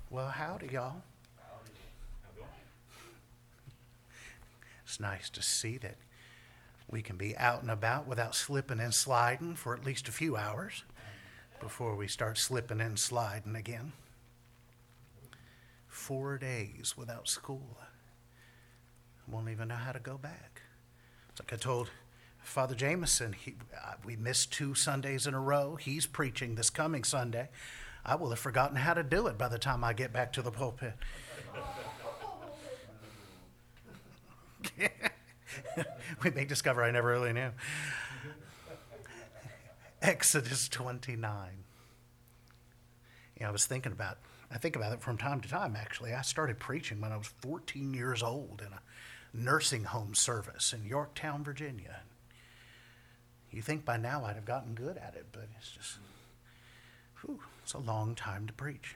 Well, howdy, y'all. It's nice to see that we can be out and about without slipping and sliding for at least a few hours before we start slipping and sliding again. 4 days without school. Won't even know how to go back. It's like I told Father Jameson, we missed 2 Sundays in a row. He's preaching this coming Sunday. I will have forgotten how to do it by the time I get back to the pulpit. We may discover I never really knew. Exodus 29. I think about it from time to time, actually. I started preaching when I was 14 years old in a nursing home service in Yorktown, Virginia. You think by now I'd have gotten good at it, but it's just, it's a long time to preach.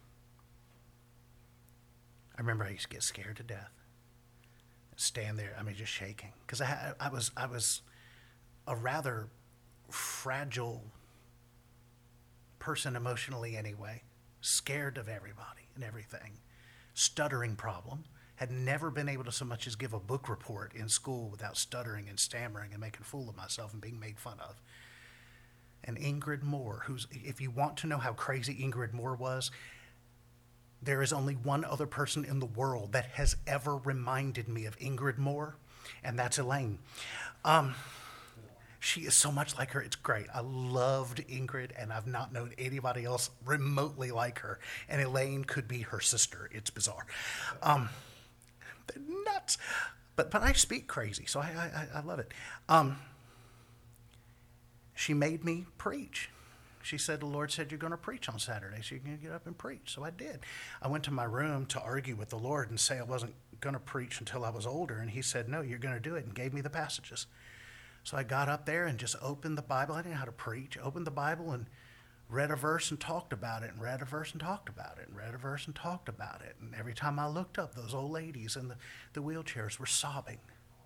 I remember I used to get scared to death. Stand there, just shaking. Because I was a rather fragile person emotionally anyway. Scared of everybody and everything. Stuttering problem. Had never been able to so much as give a book report in school without stuttering and stammering and making a fool of myself and being made fun of. And Ingrid Moore, if you want to know how crazy Ingrid Moore was, there is only one other person in the world that has ever reminded me of Ingrid Moore, and that's Elaine. She is so much like her. It's great. I loved Ingrid, and I've not known anybody else remotely like her. And Elaine could be her sister. It's bizarre. They're nuts. But I speak crazy, so I love it. She made me preach. She said, the Lord said, you're going to preach on Saturday, so you're going to get up and preach. So I did. I went to my room to argue with the Lord and say I wasn't going to preach until I was older. And he said, no, you're going to do it, and gave me the passages. So I got up there and just opened the Bible. I didn't know how to preach. Opened the Bible and read a verse and talked about it, and read a verse and talked about it, and read a verse and talked about it. And every time I looked up, those old ladies in the wheelchairs were sobbing.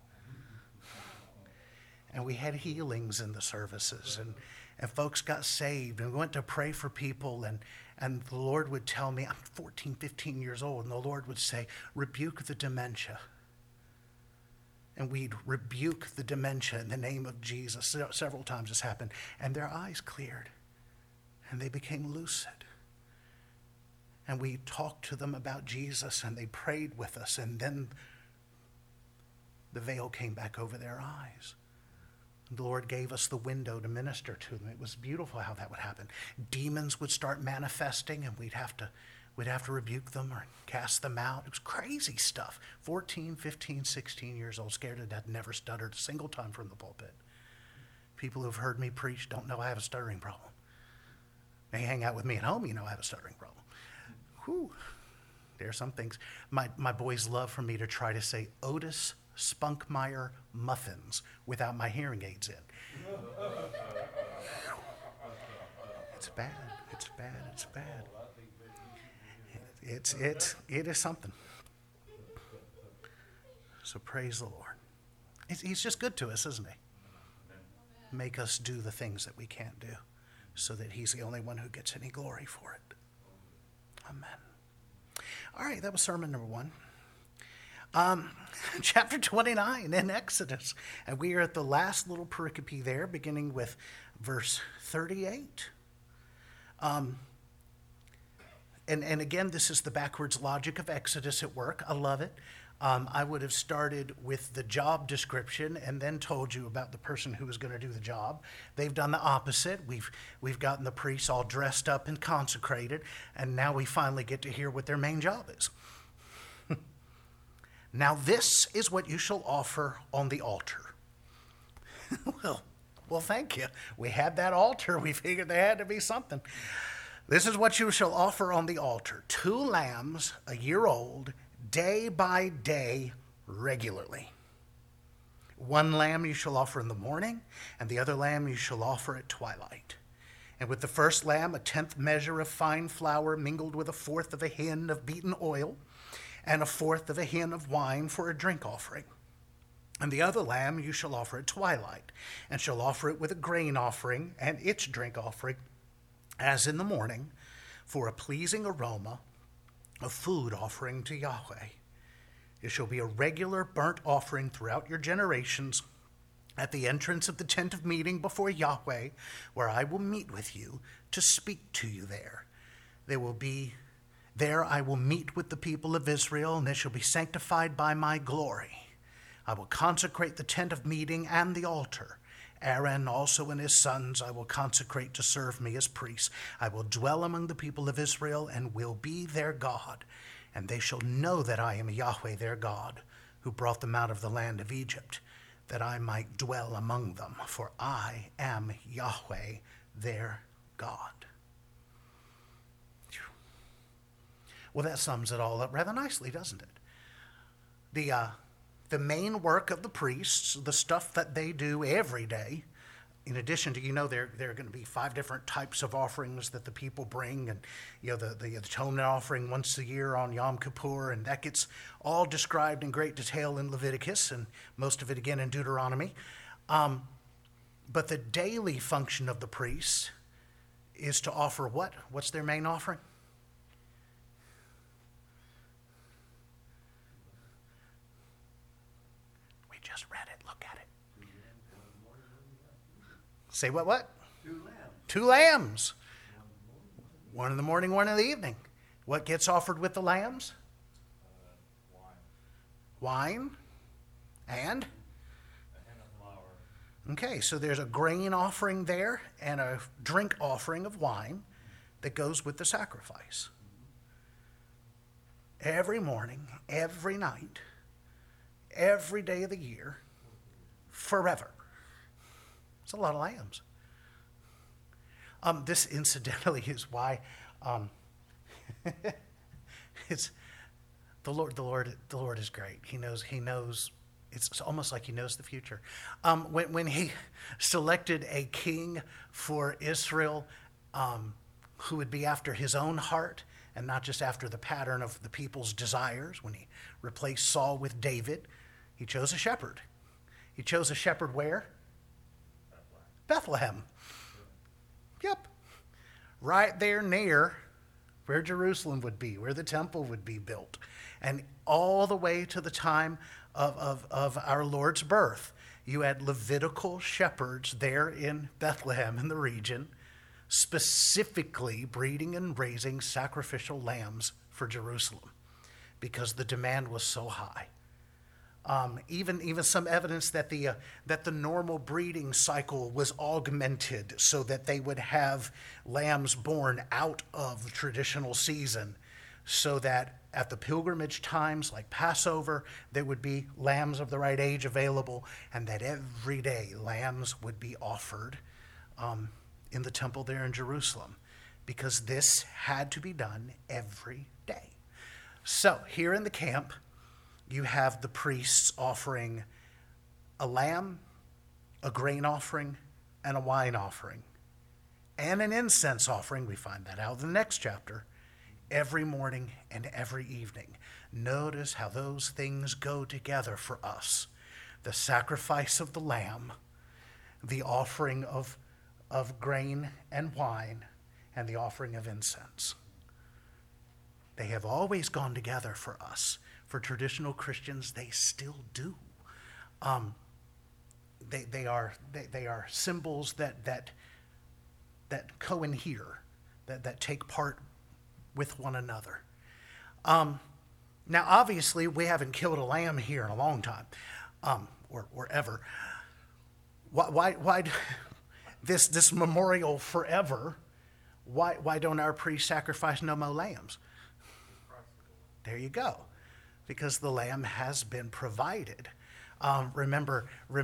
And we had healings in the services, and folks got saved, and we went to pray for people, and the Lord would tell me, I'm 14, 15 years old, and the Lord would say, rebuke the dementia. And we'd rebuke the dementia in the name of Jesus. Several times this happened, and their eyes cleared, and they became lucid. And we talked to them about Jesus, and they prayed with us, and then the veil came back over their eyes. The Lord gave us the window to minister to them. It was beautiful how that would happen. Demons would start manifesting, and we'd have to rebuke them or cast them out. It was crazy stuff. 14, 15, 16 years old, scared to death, never stuttered a single time from the pulpit. People who've heard me preach don't know I have a stuttering problem. They hang out with me at home, I have a stuttering problem. Whew. There are some things. My boys love for me to try to say Otis Spunkmeyer muffins without my hearing aids in. It's bad. It's bad. It's bad. It is something. So praise the Lord. He's just good to us, isn't he? Make us do the things that we can't do so that he's the only one who gets any glory for it. Amen. All right, that was sermon number 1. Chapter 29 in Exodus. And we are at the last little pericope there, beginning with verse 38. And again, this is the backwards logic of Exodus at work. I love it. I would have started with the job description and then told you about the person who was going to do the job. They've done the opposite. We've gotten the priests all dressed up and consecrated, and now we finally get to hear what their main job is. Now this is what you shall offer on the altar. Well, thank you. We had that altar. We figured there had to be something. This is what you shall offer on the altar. 2 lambs, a year old, day by day, regularly. 1 lamb you shall offer in the morning, and the other lamb you shall offer at twilight. And with the first lamb, a 10th measure of fine flour mingled with 1/4 of a hin of beaten oil, and 1/4 of a hin of wine for a drink offering. And the other lamb you shall offer at twilight, and shall offer it with a grain offering and its drink offering, as in the morning, for a pleasing aroma, a food offering to Yahweh. It shall be a regular burnt offering throughout your generations at the entrance of the tent of meeting before Yahweh, where I will meet with you to speak to you there. There I will meet with the people of Israel, and it shall be sanctified by my glory. I will consecrate the tent of meeting and the altar. Aaron also and his sons I will consecrate to serve me as priests. I will dwell among the people of Israel and will be their God. And they shall know that I am Yahweh their God, who brought them out of the land of Egypt, that I might dwell among them. For I am Yahweh their God. Well, that sums it all up rather nicely, doesn't it? The main work of the priests, the stuff that they do every day, in addition to, there are going to be 5 different types of offerings that the people bring, and the atonement offering once a year on Yom Kippur, and that gets all described in great detail in Leviticus, and most of it again in Deuteronomy. But the daily function of the priests is to offer what? What's their main offering? Read it. Look at it. Say what? 2 lambs. 2 lambs. One in the morning, one in the evening. What gets offered with the lambs? Wine. And? A hen of flour. Okay, so there's a grain offering there and a drink offering of wine that goes with the sacrifice. Every morning, every night, every day of the year, forever. It's a lot of lambs. This incidentally is why it's the Lord is great. He knows. It's almost like he knows the future. When he selected a king for Israel, who would be after his own heart and not just after the pattern of the people's desires, when he replaced Saul with David, he chose a shepherd. He chose a shepherd where? Bethlehem. Yep. Right there near where Jerusalem would be, where the temple would be built. And all the way to the time of our Lord's birth, you had Levitical shepherds there in Bethlehem in the region, specifically breeding and raising sacrificial lambs for Jerusalem because the demand was so high. Even some evidence that the normal breeding cycle was augmented so that they would have lambs born out of the traditional season, so that at the pilgrimage times like Passover, there would be lambs of the right age available, and that every day lambs would be offered in the temple there in Jerusalem, because this had to be done every day. So here in the camp, you have the priests offering a lamb, a grain offering, and a wine offering, and an incense offering. We find that out in the next chapter, every morning and every evening. Notice how those things go together for us. The sacrifice of the lamb, the offering of grain and wine, and the offering of incense. They have always gone together for us. For traditional Christians, they still do. They are symbols that co-inhere, that take part with one another. Now, obviously, we haven't killed a lamb here in a long time, or ever. Why this memorial forever? Why don't our priests sacrifice no more lambs? There you go. Because the lamb has been provided. Remember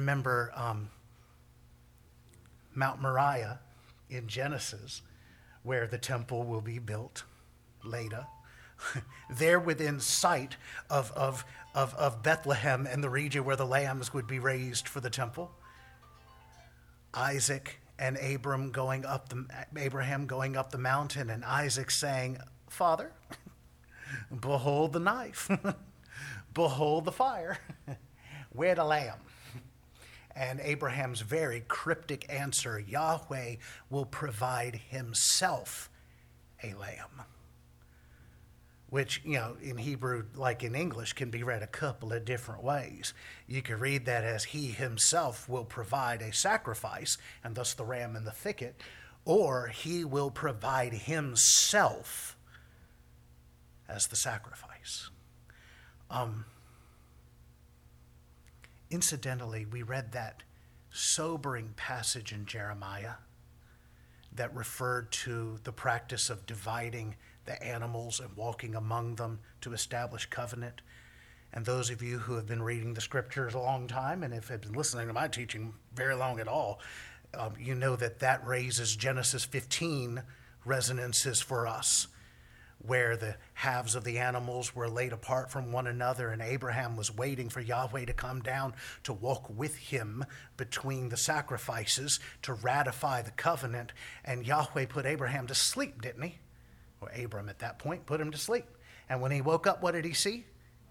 Mount Moriah in Genesis, where the temple will be built later. There within sight of Bethlehem and the region where the lambs would be raised for the temple. Isaac and Abraham going up the mountain, and Isaac saying, "Father, behold the knife, behold the fire, where the lamb?" And Abraham's very cryptic answer, Yahweh will provide himself a lamb. which, in Hebrew, like in English, can be read a couple of different ways. You can read that as he himself will provide a sacrifice, and thus the ram in the thicket, or he will provide himself as the sacrifice. Incidentally, we read that sobering passage in Jeremiah that referred to the practice of dividing the animals and walking among them to establish covenant. And those of you who have been reading the scriptures a long time and have been listening to my teaching very long at all, you know that raises Genesis 15 resonances for us, where the halves of the animals were laid apart from one another, and Abraham was waiting for Yahweh to come down to walk with him between the sacrifices to ratify the covenant. And Yahweh put Abraham to sleep, didn't he? Or Abram at that point put him to sleep. And when he woke up, what did he see?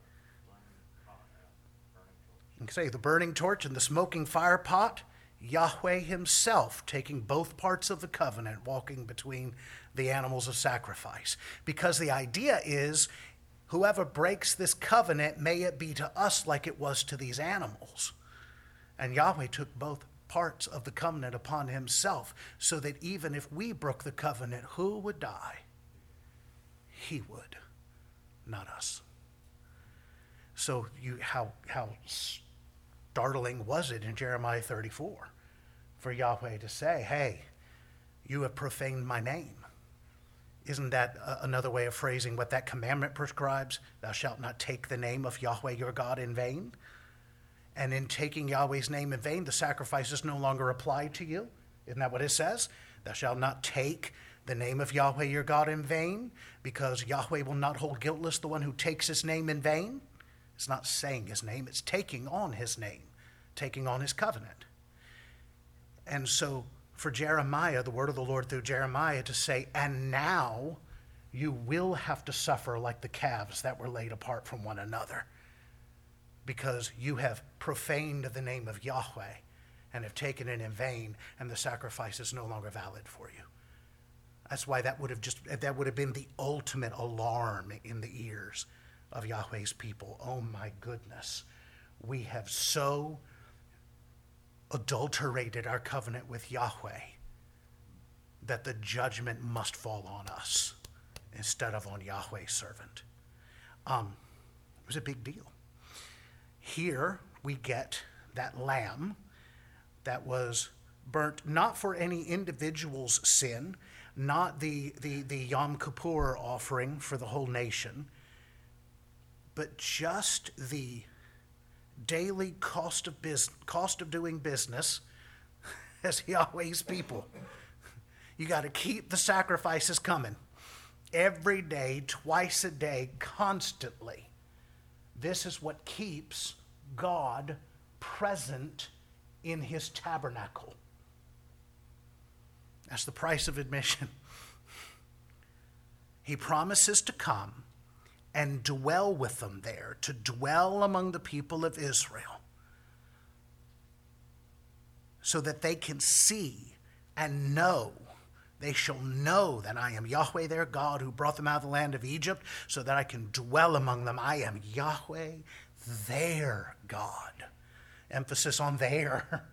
You can say the burning torch and the smoking fire pot. Yahweh himself taking both parts of the covenant, walking between the animals of sacrifice. Because the idea is, whoever breaks this covenant, may it be to us like it was to these animals. And Yahweh took both parts of the covenant upon himself, so that even if we broke the covenant, who would die? He would, not us. So how startling was it in Jeremiah 34 for Yahweh to say, hey, you have profaned my name. Isn't that another way of phrasing what that commandment prescribes? Thou shalt not take the name of Yahweh your God in vain. And in taking Yahweh's name in vain, the sacrifices no longer apply to you. Isn't that what it says? Thou shalt not take the name of Yahweh your God in vain, because Yahweh will not hold guiltless the one who takes his name in vain. It's not saying his name, it's taking on his name, taking on his covenant. And so for Jeremiah, the word of the Lord through Jeremiah to say, and now you will have to suffer like the calves that were laid apart from one another, because you have profaned the name of Yahweh and have taken it in vain, and the sacrifice is no longer valid for you. That's why that would have been the ultimate alarm in the ears of Yahweh's people. Oh my goodness, we have so adulterated our covenant with Yahweh that the judgment must fall on us instead of on Yahweh's servant. It was a big deal. Here we get that lamb that was burnt not for any individual's sin, not the Yom Kippur offering for the whole nation, but just the daily cost of doing business as Yahweh's people. You got to keep the sacrifices coming every day, twice a day, constantly. This is what keeps God present in his tabernacle. That's the price of admission. He promises to come and dwell with them there, to dwell among the people of Israel, so that they can see and know. They shall know that I am Yahweh their God, who brought them out of the land of Egypt, so that I can dwell among them. I am Yahweh their God. Emphasis on their.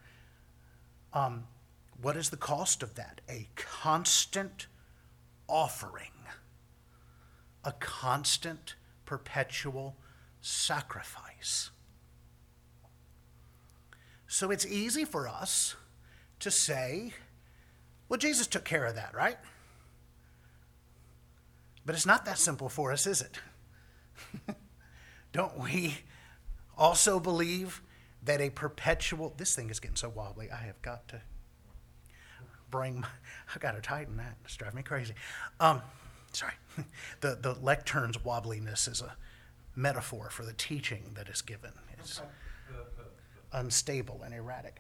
What is the cost of that? A constant offering. A constant, perpetual sacrifice. So it's easy for us to say, well, Jesus took care of that, right? But it's not that simple for us, is it? Don't we also believe that a perpetual... This thing is getting so wobbly, I have got to I got to tighten that. It's driving me crazy. Sorry. The lectern's wobbliness is a metaphor for the teaching that is given. It's unstable and erratic.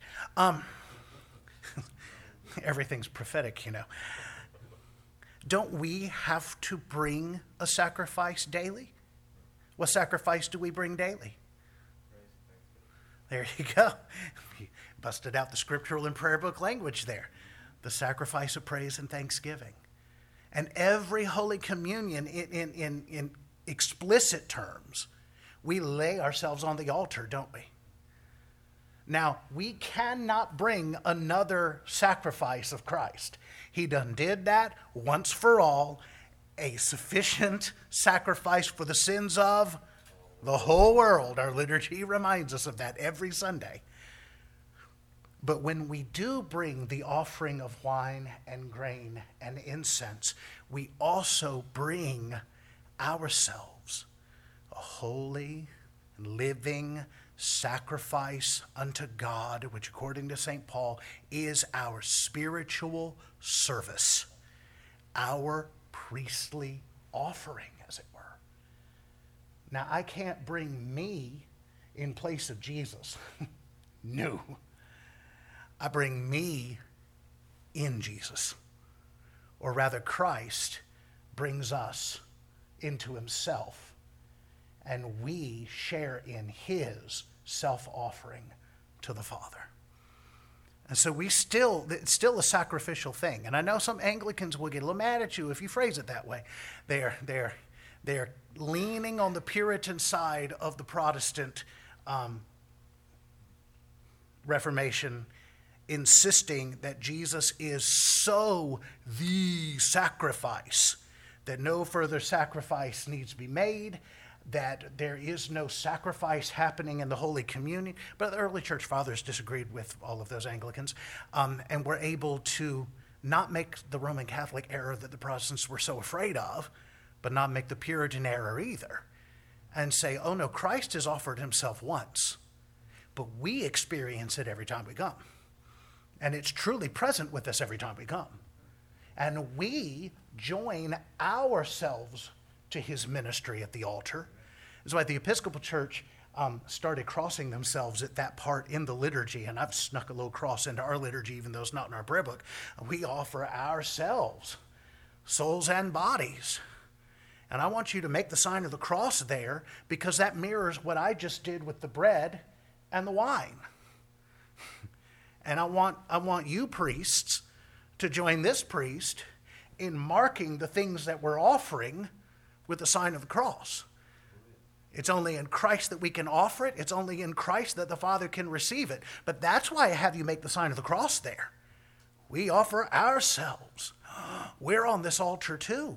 Everything's prophetic, you know. Don't we have to bring a sacrifice daily? What sacrifice do we bring daily? There you go. You busted out the scriptural and prayer book language there. The sacrifice of praise and thanksgiving. And every Holy Communion explicit terms, we lay ourselves on the altar, don't we? Now, we cannot bring another sacrifice of Christ. He done did that once for all, a sufficient sacrifice for the sins of the whole world. Our liturgy reminds us of that every Sunday. But when we do bring the offering of wine and grain and incense, we also bring ourselves a holy, living sacrifice unto God, which according to St. Paul is our spiritual service, our priestly offering, as it were. Now, I can't bring me in place of Jesus. No. I bring me in Jesus. Or rather, Christ brings us into himself, and we share in his self-offering to the Father. And so it's still a sacrificial thing. And I know some Anglicans will get a little mad at you if you phrase it that way. They're leaning on the Puritan side of the Protestant Reformation, insisting that Jesus is so the sacrifice that no further sacrifice needs to be made, that there is no sacrifice happening in the Holy Communion. But the early church fathers disagreed with all of those Anglicans, and were able to not make the Roman Catholic error that the Protestants were so afraid of, but not make the Puritan error either, and say, oh no, Christ has offered himself once, but we experience it every time we come. And it's truly present with us every time we come. And we join ourselves to his ministry at the altar. That's why the Episcopal Church started crossing themselves at that part in the liturgy, and I've snuck a little cross into our liturgy, even though it's not in our prayer book. We offer ourselves, souls and bodies. And I want you to make the sign of the cross there, because that mirrors what I just did with the bread and the wine. And I want you priests to join this priest in marking the things that we're offering with the sign of the cross. It's only in Christ that we can offer it. It's only in Christ that the Father can receive it. But that's why I have you make the sign of the cross there. We offer ourselves. We're on this altar too,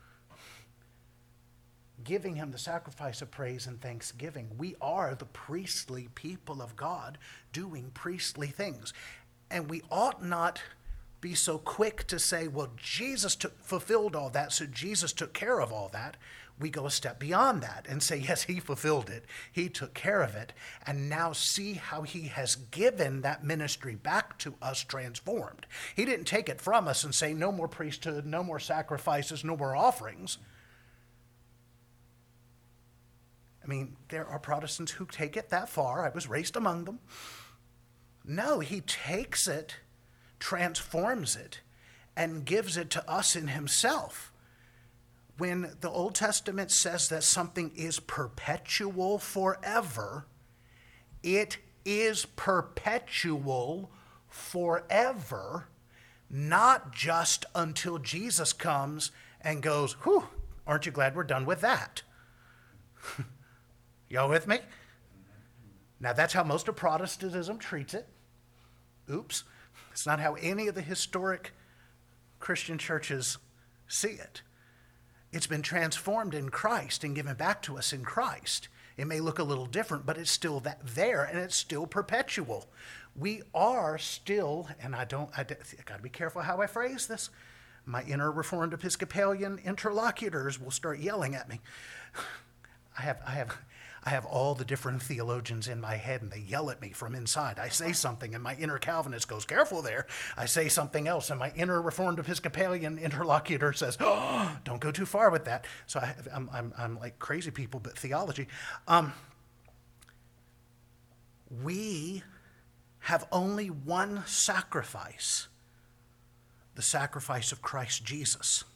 giving him the sacrifice of praise and thanksgiving. We are the priestly people of God doing priestly things. And we ought not be so quick to say, well, Jesus fulfilled all that, so Jesus took care of all that. We go a step beyond that and say, yes, he fulfilled it. He took care of it. And now see how he has given that ministry back to us transformed. He didn't take it from us and say, no more priesthood, no more sacrifices, no more offerings. I mean, there are Protestants who take it that far. I was raised among them. No, he takes it, transforms it, and gives it to us in himself. When the Old Testament says that something is perpetual forever, it is perpetual forever, not just until Jesus comes and goes, whew, aren't you glad we're done with that? Y'all with me? Now, that's how most of Protestantism treats it. Oops. It's not how any of the historic Christian churches see it. It's been transformed in Christ and given back to us in Christ. It may look a little different, but it's still there, and it's still perpetual. We are still, and I got to be careful how I phrase this. My inner Reformed Episcopalian interlocutors will start yelling at me. I have all the different theologians in my head, and they yell at me from inside. I say something, and my inner Calvinist goes, careful there. I say something else, and my inner Reformed Episcopalian interlocutor says, oh, don't go too far with that. So I'm like crazy people, but theology. We have only one sacrifice, the sacrifice of Christ Jesus.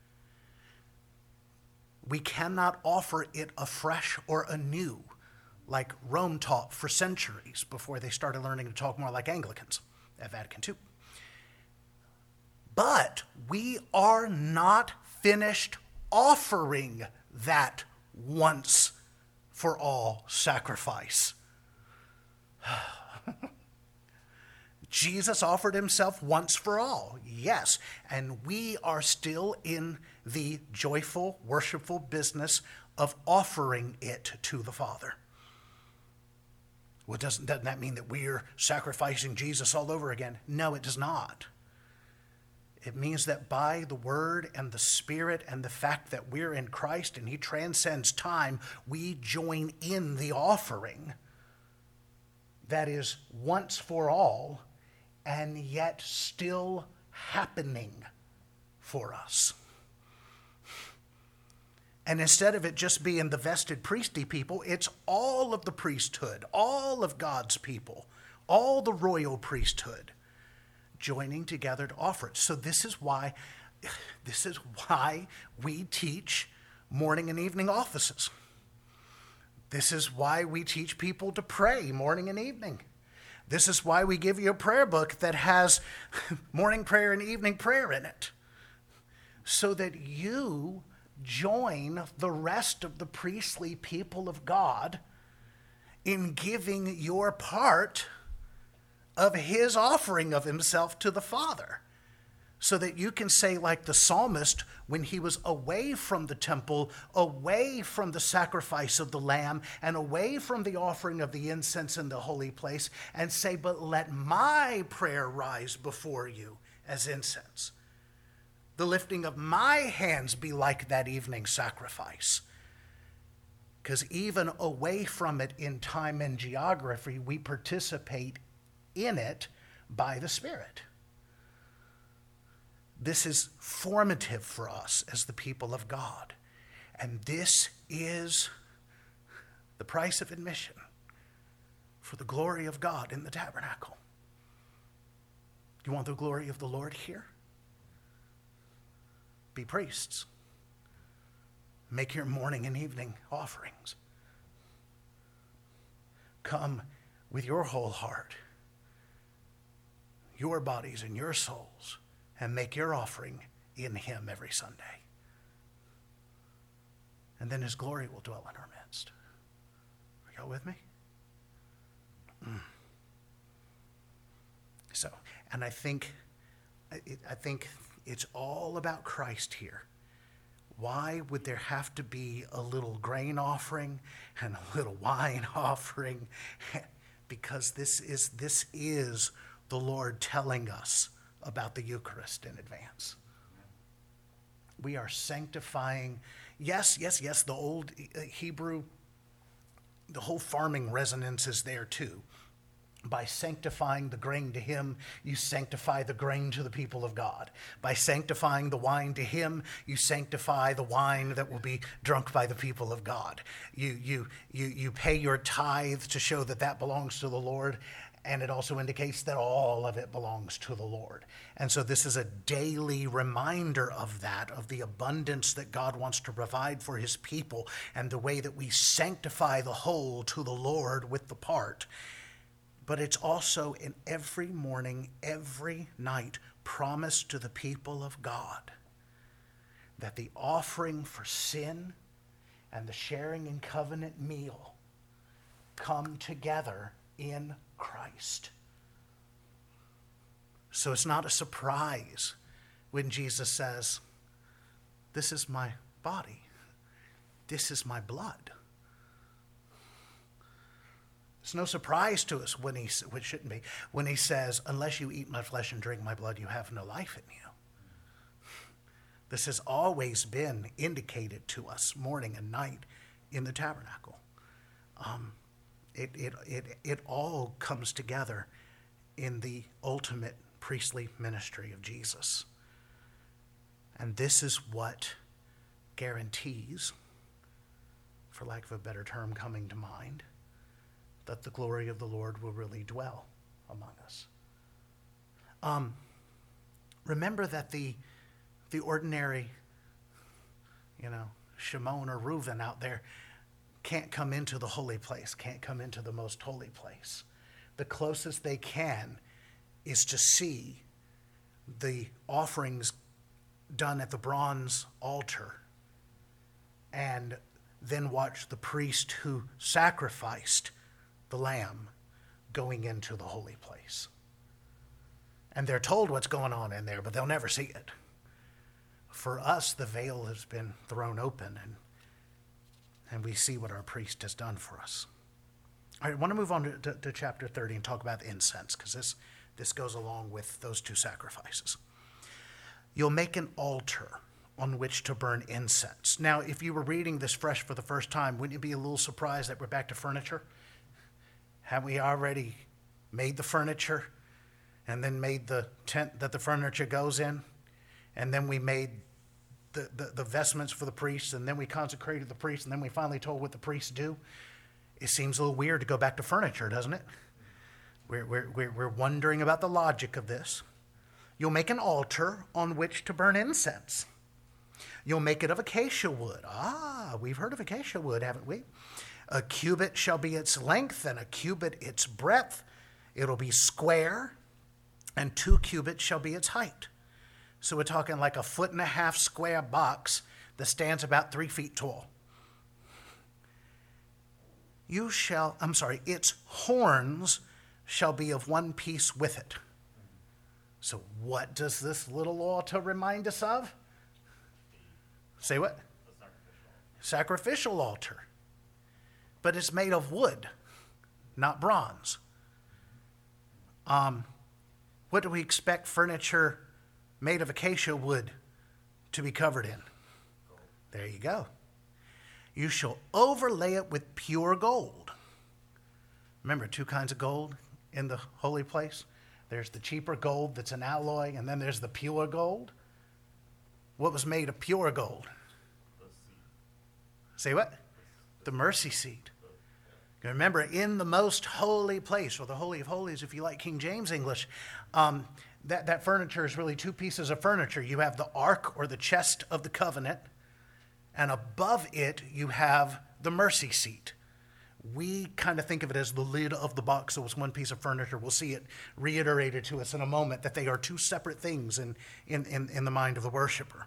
We cannot offer it afresh or anew, like Rome taught for centuries before they started learning to talk more like Anglicans at Vatican II. But we are not finished offering that once for all sacrifice. Jesus offered himself once for all, yes, and we are still in the joyful, worshipful business of offering it to the Father. Well, doesn't that mean that we're sacrificing Jesus all over again? No, it does not. It means that by the Word and the Spirit and the fact that we're in Christ and he transcends time, we join in the offering that is once for all and yet still happening for us. And instead of it just being the vested priestly people, it's all of the priesthood, all of God's people, all the royal priesthood joining together to offer it. So this is why we teach morning and evening offices. This is why we teach people to pray morning and evening. This is why we give you a prayer book that has morning prayer and evening prayer in it, so that you join the rest of the priestly people of God in giving your part of his offering of himself to the Father, so that you can say, like the psalmist, when he was away from the temple, away from the sacrifice of the lamb, and away from the offering of the incense in the holy place, and say, but let my prayer rise before you as incense. The lifting of my hands be like that evening sacrifice. Because even away from it in time and geography, we participate in it by the Spirit. This is formative for us as the people of God. And this is the price of admission for the glory of God in the tabernacle. You want the glory of the Lord here? Be priests. Make your morning and evening offerings. Come with your whole heart, your bodies and your souls, and make your offering in him every Sunday. And then his glory will dwell in our midst. Are y'all with me? So, and I think it's all about Christ here. Why would there have to be a little grain offering and a little wine offering? Because this is the Lord telling us about the Eucharist in advance. We are sanctifying, yes, the old Hebrew, the whole farming resonance is there too. By sanctifying the grain to him, you sanctify the grain to the people of God. By sanctifying the wine to him, you sanctify the wine that will be drunk by the people of God. You pay your tithe to show that that belongs to the Lord, and it also indicates that all of it belongs to the Lord. And so this is a daily reminder of that, of the abundance that God wants to provide for his people, and the way that we sanctify the whole to the Lord with the part. But it's also in every morning, every night, promised to the people of God that the offering for sin and the sharing in covenant meal come together in Christ. So it's not a surprise when Jesus says, this is my body, this is my blood. It's no surprise to us when which shouldn't be, when he says, unless you eat my flesh and drink my blood, you have no life in you. This has always been indicated to us morning and night in the tabernacle. It all comes together in the ultimate priestly ministry of Jesus. And this is what guarantees, for lack of a better term coming to mind, that the glory of the Lord will really dwell among us. Remember that the ordinary, Shimon or Reuven out there can't come into the holy place, can't come into the most holy place. The closest they can is to see the offerings done at the bronze altar and then watch the priest who sacrificed the lamb going into the holy place. And they're told what's going on in there, but they'll never see it. For us, the veil has been thrown open, and we see what our priest has done for us. All right, I want to move on to chapter 30 and talk about incense, because this goes along with those two sacrifices. You'll make an altar on which to burn incense. Now, if you were reading this fresh for the first time, wouldn't you be a little surprised that we're back to furniture? Have we already made the furniture and then made the tent that the furniture goes in? And then we made the vestments for the priests, and then we consecrated the priests, and then we finally told what the priests do? It seems a little weird to go back to furniture, doesn't it? We're wondering about the logic of this. You'll make an altar on which to burn incense. You'll make it of acacia wood. We've heard of acacia wood, haven't we? A cubit shall be its length, and a cubit its breadth. It'll be square, and 2 cubits shall be its height. So we're talking like a 1.5 foot square box that stands about 3 feet tall. Its horns shall be of one piece with it. So what does this little altar remind us of? Say what? The Sacrificial altar. But it's made of wood, not bronze. What do we expect furniture made of acacia wood to be covered in? Gold. There you go. You shall overlay it with pure gold. Remember, 2 kinds of gold in the holy place? There's the cheaper gold that's an alloy, and then there's the pure gold. What was made of pure gold? The seat. Say what? The mercy seat. Remember, in the most holy place, or the Holy of Holies, if you like King James English, that furniture is really 2 pieces of furniture. You have the ark, or the chest of the covenant, and above it you have the mercy seat. We kind of think of it as the lid of the box, so it's 1 piece of furniture. We'll see it reiterated to us in a moment that they are 2 separate things in the mind of the worshiper.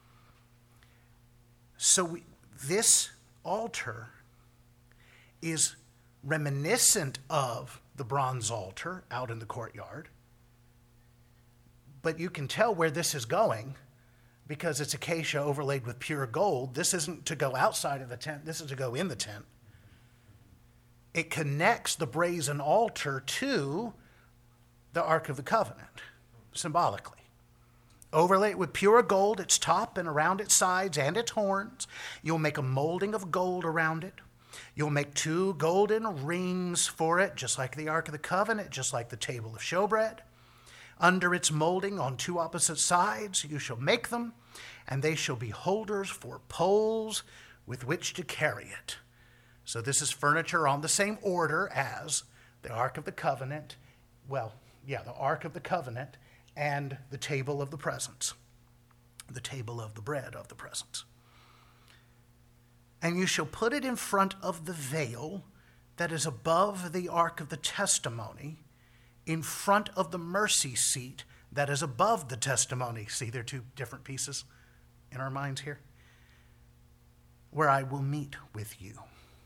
So this altar is reminiscent of the bronze altar out in the courtyard. But you can tell where this is going because it's acacia overlaid with pure gold. This isn't to go outside of the tent. This is to go in the tent. It connects the brazen altar to the Ark of the Covenant, symbolically. Overlay it with pure gold, its top and around its sides and its horns. You'll make a molding of gold around it. You'll make 2 golden rings for it, just like the Ark of the Covenant, just like the table of showbread. Under its molding on 2 opposite sides, you shall make them, and they shall be holders for poles with which to carry it. So this is furniture on the same order as the Ark of the Covenant. The Ark of the Covenant and the table of the presence, the table of the bread of the presence. And you shall put it in front of the veil that is above the ark of the testimony, in front of the mercy seat that is above the testimony. See, there are 2 different pieces in our minds here. Where I will meet with you.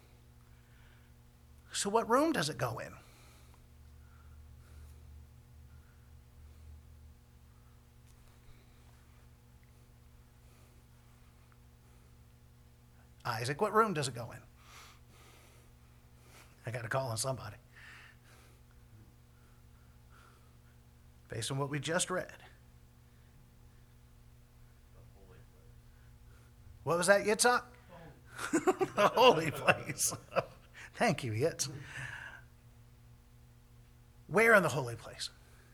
So what room does it go in? Isaac, what room does it go in? I got to call on somebody. Based on what we just read. The holy place. What was that, Yitzhak? The holy place. Thank you, Yitz. Where in the holy place?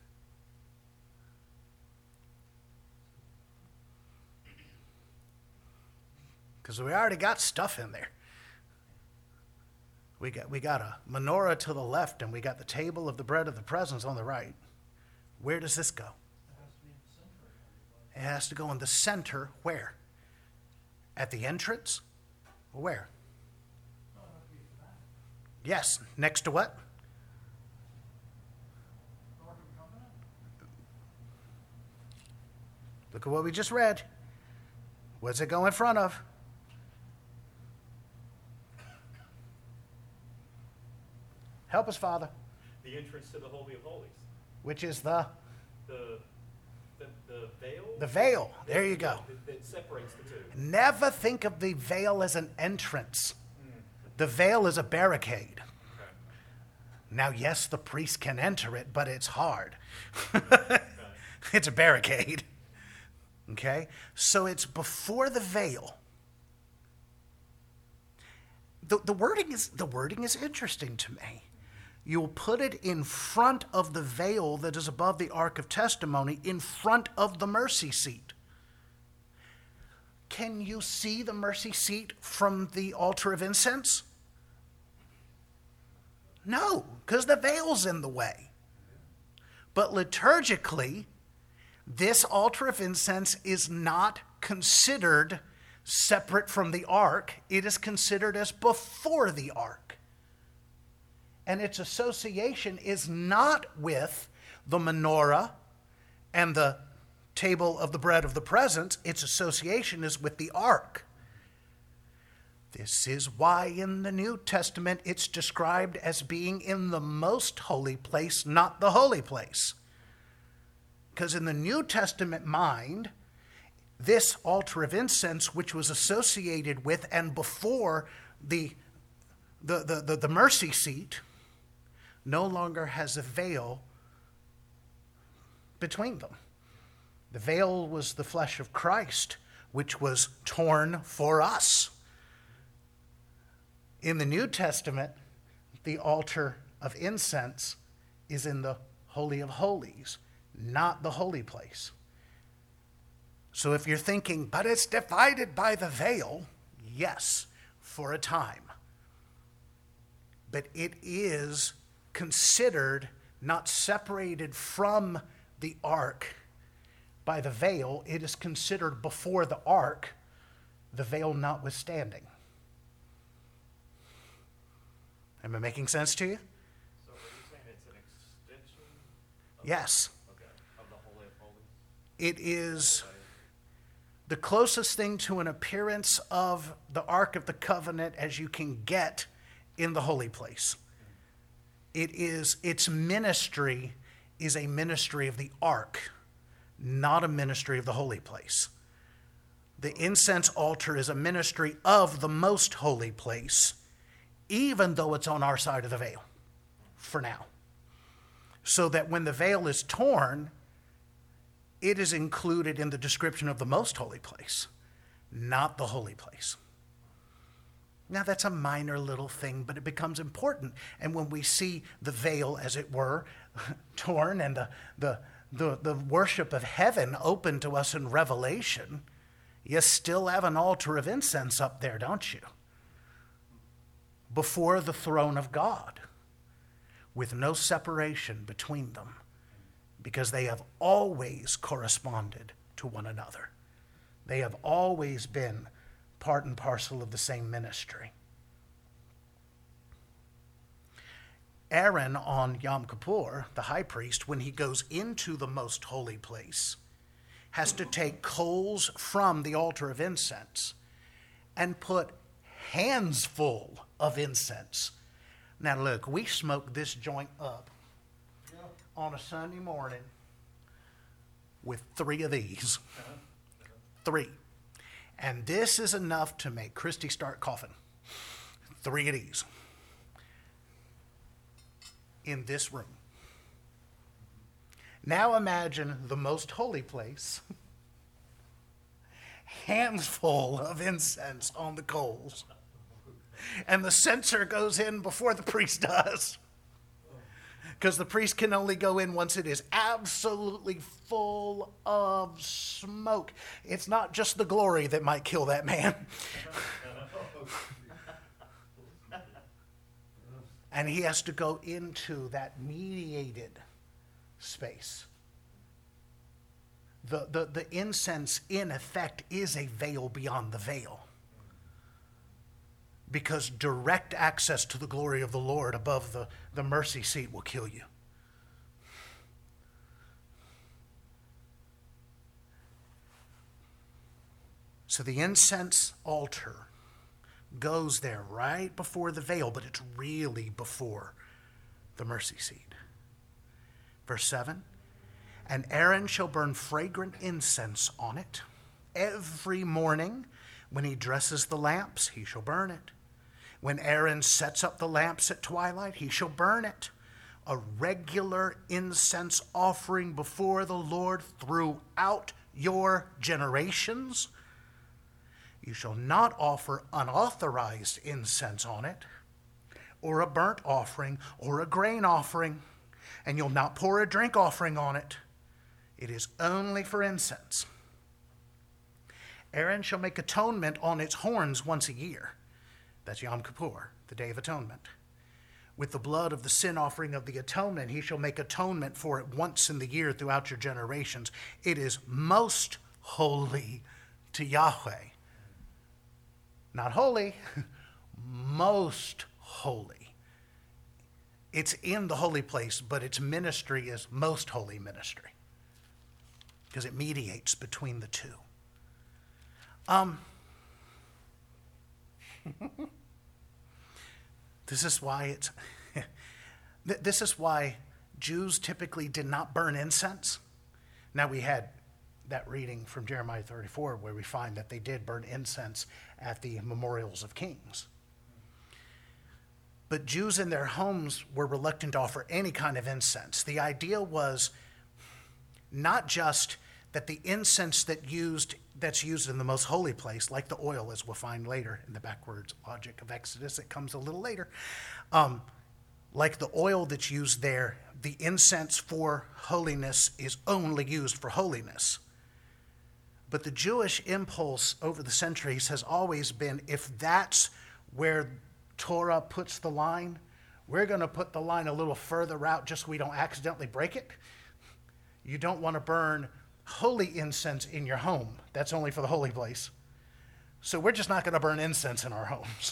Because we already got stuff in there. We got a menorah to the left, and we got the table of the bread of the presence on the right. Where does this go? It has to go in the center. Where? At the entrance? Where? Yes. Next to what? Look at what we just read. What's it go in front of? Help us, Father. The entrance to the Holy of Holies. Which is the The veil. the veil. There you go. That separates the two. Never think of the veil as an entrance. The veil is a barricade. Okay. Now, yes, the priest can enter it, but it's hard. Okay. It's a barricade. Okay? So it's before the veil. The wording is interesting to me. You'll put it in front of the veil that is above the Ark of Testimony, in front of the mercy seat. Can you see the mercy seat from the altar of incense? No, because the veil's in the way. But liturgically, this altar of incense is not considered separate from the ark. It is considered as before the ark. And its association is not with the menorah and the table of the bread of the presence. Its association is with the ark. This is why in the New Testament it's described as being in the most holy place, not the holy place. Because in the New Testament mind, this altar of incense, which was associated with and before the mercy seat, no longer has a veil between them. The veil was the flesh of Christ, which was torn for us. In the New Testament, the altar of incense is in the Holy of Holies, not the holy place. So if you're thinking, but it's divided by the veil, yes, for a time. But it is considered not separated from the ark by the veil. It is considered before the ark, the veil notwithstanding. Am I making sense to you? So are you saying it's an extension? Yes. Okay. Of the Holy of Holies? It is Okay. the closest thing to an appearance of the Ark of the Covenant as you can get in the holy place. Its ministry is a ministry of the Ark, not a ministry of the holy place. The incense altar is a ministry of the most holy place, even though it's on our side of the veil, for now. So that when the veil is torn, it is included in the description of the most holy place, not the holy place. Now, that's a minor little thing, but it becomes important. And when we see the veil, as it were, torn and the worship of heaven open to us in Revelation, you still have an altar of incense up there, don't you? Before the throne of God, with no separation between them, because they have always corresponded to one another. They have always been part and parcel of the same ministry. Aaron on Yom Kippur, the high priest, when he goes into the most holy place, has to take coals from the altar of incense and put hands full of incense. Now look, we smoke this joint up on a Sunday morning with 3 of these. 3. And this is enough to make Christy start coughing. 3 of these. In this room. Now imagine the most holy place. Hands full of incense on the coals. And the censer goes in before the priest does. Because the priest can only go in once it is absolutely full of smoke. It's not just the glory that might kill that man. And he has to go into that mediated space. The incense, in effect, is a veil beyond the veil. Because direct access to the glory of the Lord above the mercy seat will kill you. So the incense altar goes there right before the veil, but it's really before the mercy seat. Verse 7, and Aaron shall burn fragrant incense on it. Every morning when he dresses the lamps, he shall burn it. When Aaron sets up the lamps at twilight, he shall burn it. A regular incense offering before the Lord throughout your generations. You shall not offer unauthorized incense on it, or a burnt offering, or a grain offering, and you'll not pour a drink offering on it. It is only for incense. Aaron shall make atonement on its horns once a year. That's Yom Kippur, the Day of Atonement. With the blood of the sin offering of the atonement, he shall make atonement for it once in the year throughout your generations. It is most holy to Yahweh. Not holy, most holy. It's in the holy place, but its ministry is most holy ministry because it mediates between the two. This is why Jews typically did not burn incense. Now we had that reading from Jeremiah 34 where we find that they did burn incense at the memorials of kings. But Jews in their homes were reluctant to offer any kind of incense. The idea was not just that the incense that's used in the most holy place, like the oil, as we'll find later in the backwards logic of Exodus, it comes a little later, like the oil that's used there, the incense for holiness is only used for holiness. But the Jewish impulse over the centuries has always been, if that's where Torah puts the line, we're going to put the line a little further out just so we don't accidentally break it. You don't want to burn holy incense in your home. That's only for the holy place. So we're just not going to burn incense in our homes.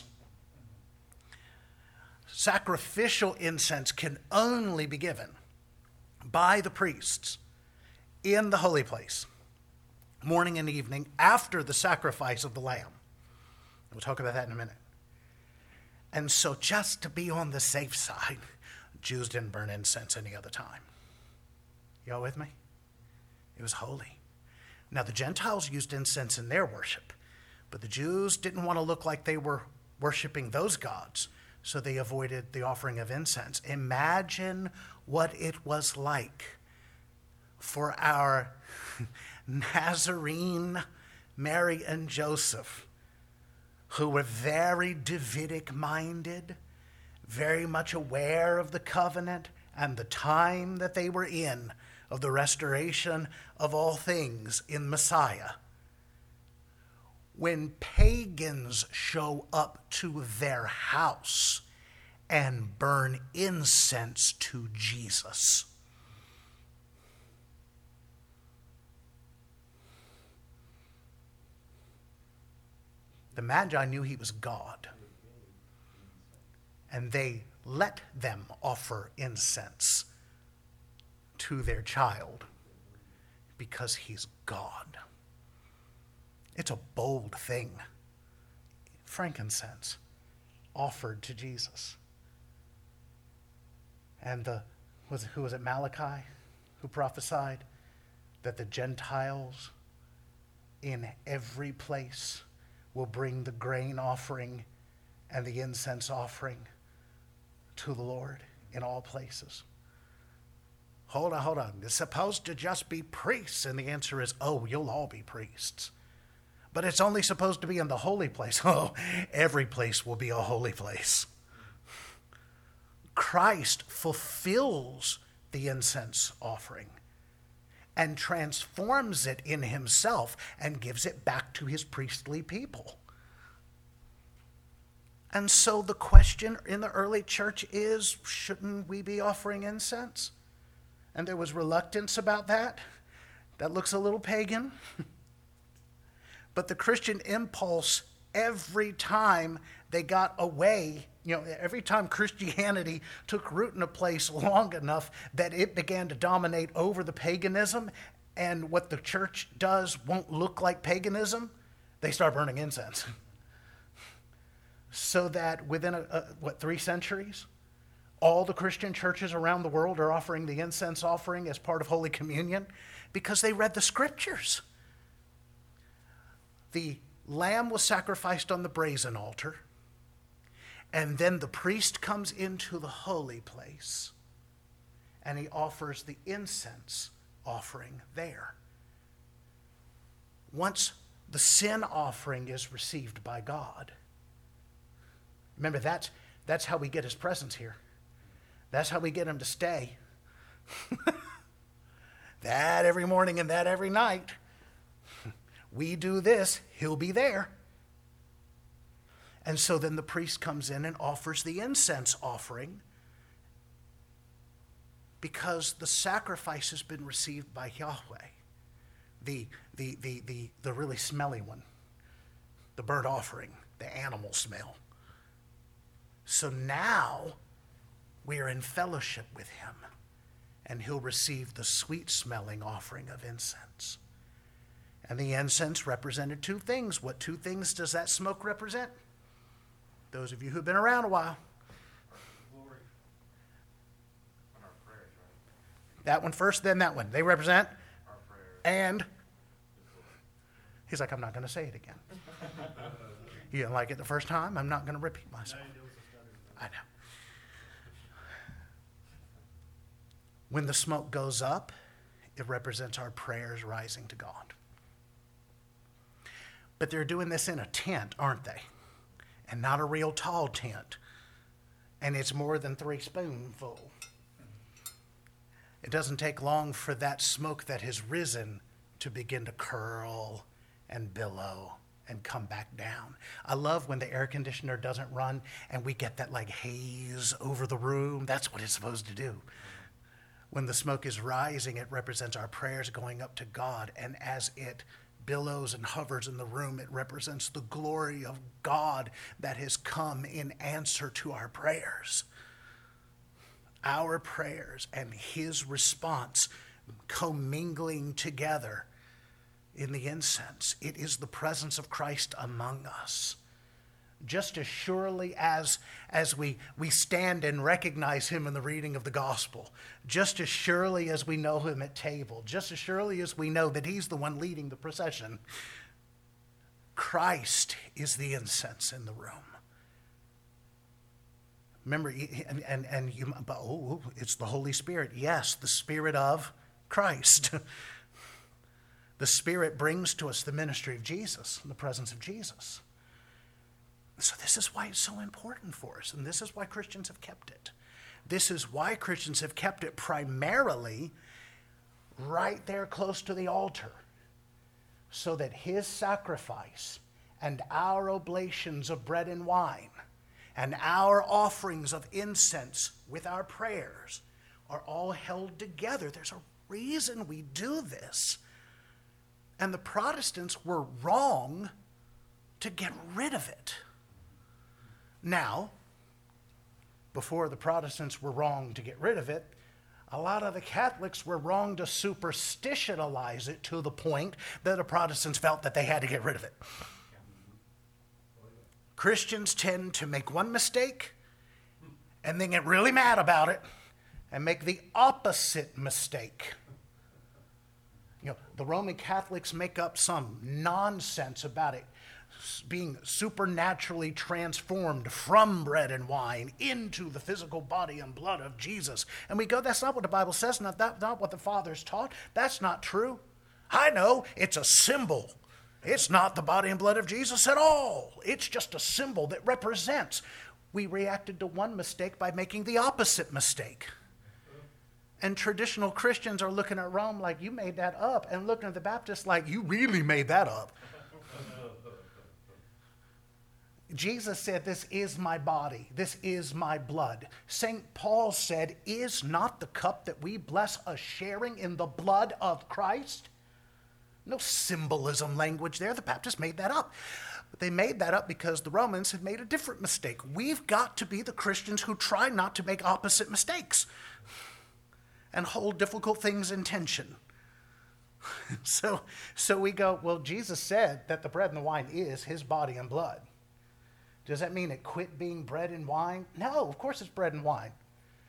Sacrificial incense can only be given by the priests in the holy place, morning and evening, after the sacrifice of the lamb. We'll talk about that in a minute. And so just to be on the safe side, Jews didn't burn incense any other time. Y'all with me? It was holy. Now the Gentiles used incense in their worship, but the Jews didn't want to look like they were worshiping those gods, so they avoided the offering of incense. Imagine what it was like for our Nazarene Mary and Joseph, who were very Davidic-minded, very much aware of the covenant and the time that they were in, of the restoration of all things in Messiah. When pagans show up to their house and burn incense to Jesus, the Magi knew he was God, and they let them offer incense to their child because he's God. It's a bold thing. Frankincense offered to Jesus. And who was it, Malachi, who prophesied that the Gentiles in every place will bring the grain offering and the incense offering to the Lord in all places. Hold on. It's supposed to just be priests. And the answer is, you'll all be priests. But it's only supposed to be in the holy place. Every place will be a holy place. Christ fulfills the incense offering and transforms it in himself and gives it back to his priestly people. And so the question in the early church is, shouldn't we be offering incense? And there was reluctance about that. That looks a little pagan. But the Christian impulse, every time they got away, every time Christianity took root in a place long enough that it began to dominate over the paganism, and what the church does won't look like paganism, they start burning incense. So that within 3 centuries, all the Christian churches around the world are offering the incense offering as part of Holy Communion? Because they read the scriptures. The lamb was sacrificed on the brazen altar, and then the priest comes into the holy place, and he offers the incense offering there. Once the sin offering is received by God, remember that's how we get his presence here. That's how we get him to stay. That every morning and that every night. We do this, he'll be there. And so then the priest comes in and offers the incense offering because the sacrifice has been received by Yahweh. The really smelly one, the burnt offering, the animal smell. So now we are in fellowship with him, and he'll receive the sweet-smelling offering of incense. And the incense represented two things. What two things does that smoke represent? Those of you who've been around a while. Glory. On our prayers, right? That one first, then that one. They represent Our prayers. and. He's like, I'm not going to say it again. You didn't like it the first time? I'm not going to repeat myself. I know. When the smoke goes up, it represents our prayers rising to God. But they're doing this in a tent, aren't they? And not a real tall tent. And it's more than 3 spoonfuls. It doesn't take long for that smoke that has risen to begin to curl and billow and come back down. I love when the air conditioner doesn't run and we get that like haze over the room. That's what it's supposed to do. When the smoke is rising, it represents our prayers going up to God. And as it billows and hovers in the room, it represents the glory of God that has come in answer to our prayers. Our prayers and his response commingling together in the incense. It is the presence of Christ among us. Just as surely as we stand and recognize him in the reading of the gospel, just as surely as we know him at table, just as surely as we know that he's the one leading the procession, Christ is the incense in the room. Remember, it's the Holy Spirit. Yes, the Spirit of Christ. The Spirit brings to us the ministry of Jesus, the presence of Jesus. So this is why it's so important for us, and this is why Christians have kept it. This is why Christians have kept it primarily right there close to the altar, so that his sacrifice and our oblations of bread and wine and our offerings of incense with our prayers are all held together. There's a reason we do this. And the Protestants were wrong to get rid of it. Now, before the Protestants were wrong to get rid of it, a lot of the Catholics were wrong to superstitionalize it to the point that the Protestants felt that they had to get rid of it. Christians tend to make one mistake and then get really mad about it and make the opposite mistake. You know, the Roman Catholics make up some nonsense about it being supernaturally transformed from bread and wine into the physical body and blood of Jesus. And we go, that's not what the Bible says, not what the fathers taught. That's not true. I know, it's a symbol. It's not the body and blood of Jesus at all. It's just a symbol that represents. We reacted to one mistake by making the opposite mistake. And traditional Christians are looking at Rome like, you made that up, and looking at the Baptists like, you really made that up. Jesus said, this is my body, this is my blood. St. Paul said, is not the cup that we bless a sharing in the blood of Christ? No symbolism language there. The Baptists made that up. But they made that up because the Romans had made a different mistake. We've got to be the Christians who try not to make opposite mistakes and hold difficult things in tension. So we go, well, Jesus said that the bread and the wine is his body and blood. Does that mean it quit being bread and wine? No, of course it's bread and wine.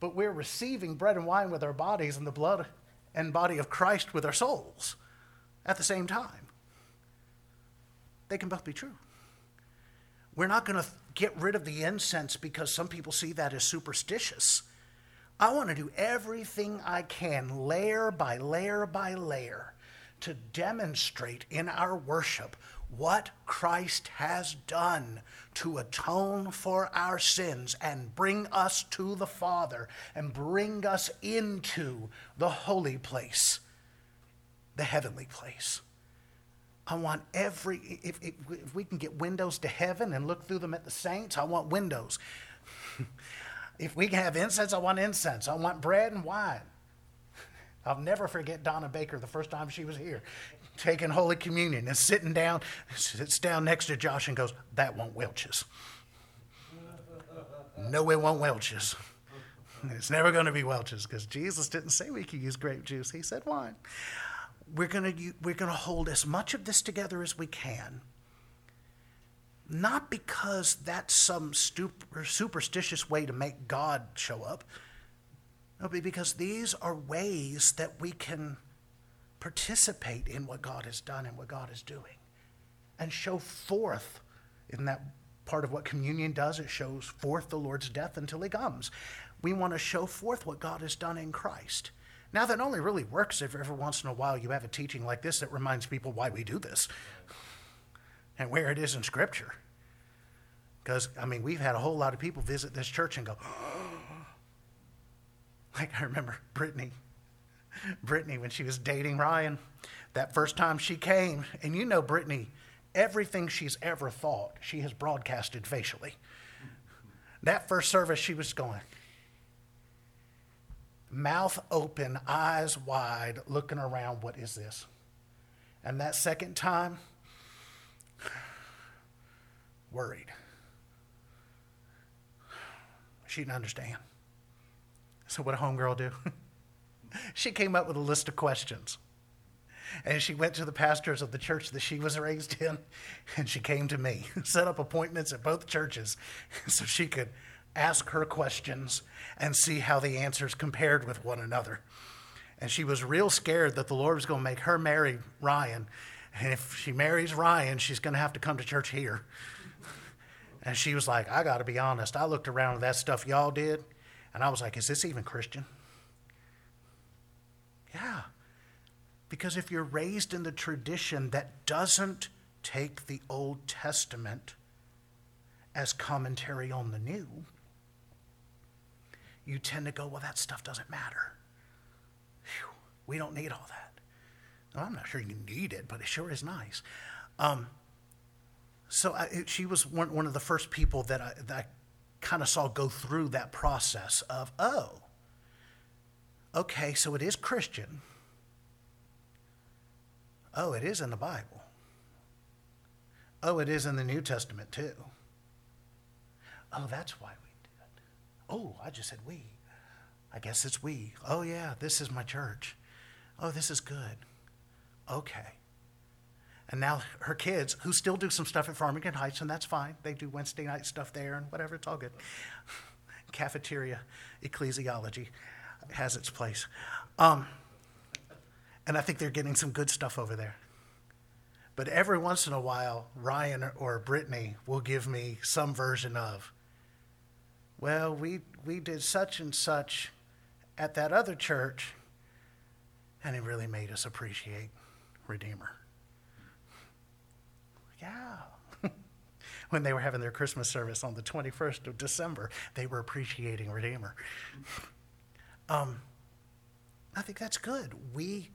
but we're receiving bread and wine with our bodies and the blood and body of Christ with our souls at the same time. They can both be true. We're not going to get rid of the incense because some people see that as superstitious. I want to do everything I can, layer by layer by layer, to demonstrate in our worship what Christ has done to atone for our sins and bring us to the Father and bring us into the holy place, the heavenly place. I want if we can get windows to heaven and look through them at the saints, I want windows. If we can have incense, I want incense. I want bread and wine. I'll never forget Donna Baker the first time she was here, taking Holy Communion and sits down next to Josh and goes, "That won't Welch's." No, it won't Welch's. It's never going to be Welch's because Jesus didn't say we could use grape juice. He said wine. We're going to hold as much of this together as we can. Not because that's some superstitious way to make God show up. No, but because these are ways that we can participate in what God has done and what God is doing. And show forth, in that part of what communion does, it shows forth the Lord's death until he comes. We want to show forth what God has done in Christ. Now, that only really works if every once in a while you have a teaching like this that reminds people why we do this and where it is in Scripture. Because, we've had a whole lot of people visit this church and go, like I remember Brittany, when she was dating Ryan, that first time she came, and you know Brittany, everything she's ever thought, she has broadcasted facially. That first service, she was going, mouth open, eyes wide, looking around, what is this? And that second time, worried. She didn't understand. So what did homegirl do? She came up with a list of questions. And she went to the pastors of the church that she was raised in, and she came to me, set up appointments at both churches so she could ask her questions and see how the answers compared with one another. And she was real scared that the Lord was going to make her marry Ryan. And if she marries Ryan, she's going to have to come to church here. And she was like, I got to be honest. I looked around at that stuff y'all did, and I was like, is this even Christian? Yeah. Because if you're raised in the tradition that doesn't take the Old Testament as commentary on the New, you tend to go, well, that stuff doesn't matter. Whew, we don't need all that. Well, I'm not sure you need it, but it sure is nice. She was one of the first people that I kind of saw go through that process of, oh, okay, so it is Christian. Oh, it is in the Bible. Oh, it is in the New Testament too. Oh, that's why we do it. Oh, I just said we. I guess it's we. Oh, yeah, this is my church. Oh, this is good. Okay. And now her kids, who still do some stuff at Farmington Heights, and that's fine. They do Wednesday night stuff there and whatever. It's all good. Cafeteria ecclesiology has its place. And I think they're getting some good stuff over there. But every once in a while, Ryan or Brittany will give me some version of, well, we did such and such at that other church, and it really made us appreciate Redeemer. Yeah. When they were having their Christmas service on the 21st of December, they were appreciating Redeemer. I think that's good. We